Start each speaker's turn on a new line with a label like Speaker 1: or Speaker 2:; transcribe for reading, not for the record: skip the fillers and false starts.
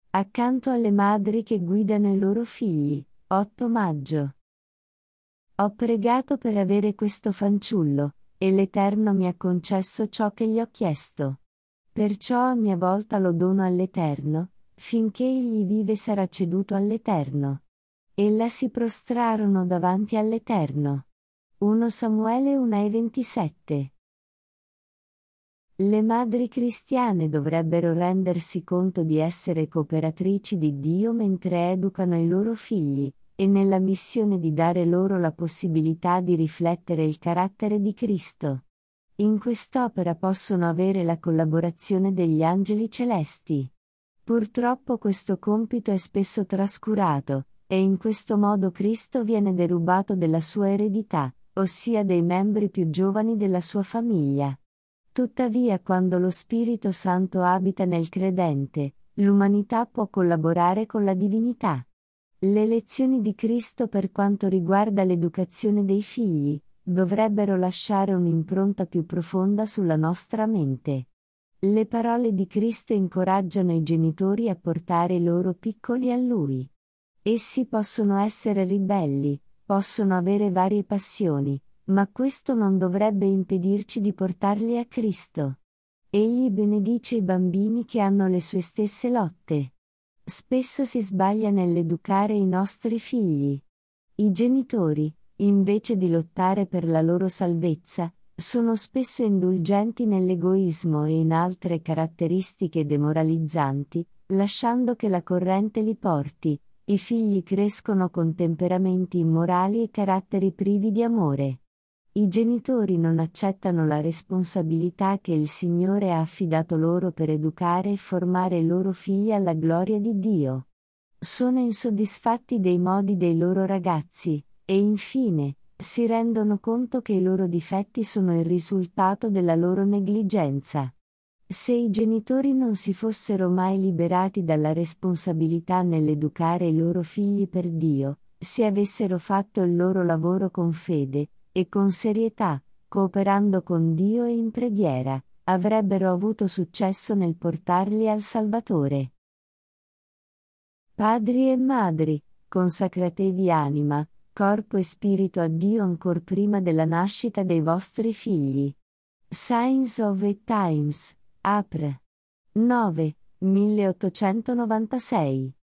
Speaker 1: Accanto alle madri che guidano i loro figli, 8 maggio. Ho pregato per avere questo fanciullo, e l'Eterno mi ha concesso ciò che gli ho chiesto. Perciò a mia volta lo dono all'Eterno, finché egli vive sarà ceduto all'Eterno. Ella si prostrarono davanti all'Eterno. 1 Samuele 1:27. Le madri cristiane dovrebbero rendersi conto di essere cooperatrici di Dio mentre educano i loro figli, e nella missione di dare loro la possibilità di riflettere il carattere di Cristo. In quest'opera possono avere la collaborazione degli angeli celesti. Purtroppo questo compito è spesso trascurato, e in questo modo Cristo viene derubato della sua eredità, ossia dei membri più giovani della sua famiglia. Tuttavia, quando lo Spirito Santo abita nel credente, l'umanità può collaborare con la divinità. Le lezioni di Cristo per quanto riguarda l'educazione dei figli dovrebbero lasciare un'impronta più profonda sulla nostra mente. Le parole di Cristo incoraggiano i genitori a portare i loro piccoli a Lui. Essi possono essere ribelli, possono avere varie passioni, ma questo non dovrebbe impedirci di portarli a Cristo. Egli benedice i bambini che hanno le sue stesse lotte. Spesso si sbaglia nell'educare i nostri figli. I genitori, invece di lottare per la loro salvezza, sono spesso indulgenti nell'egoismo e in altre caratteristiche demoralizzanti, lasciando che la corrente li porti. I figli crescono con temperamenti immorali e caratteri privi di amore. I genitori non accettano la responsabilità che il Signore ha affidato loro per educare e formare i loro figli alla gloria di Dio. Sono insoddisfatti dei modi dei loro ragazzi, e infine, si rendono conto che i loro difetti sono il risultato della loro negligenza. Se i genitori non si fossero mai liberati dalla responsabilità nell'educare i loro figli per Dio, se avessero fatto il loro lavoro con fede e con serietà, cooperando con Dio e in preghiera, avrebbero avuto successo nel portarli al Salvatore. Padri e madri, consacratevi anima, corpo e spirito a Dio ancor prima della nascita dei vostri figli. Signs of the Times, Apr. 9, 1896.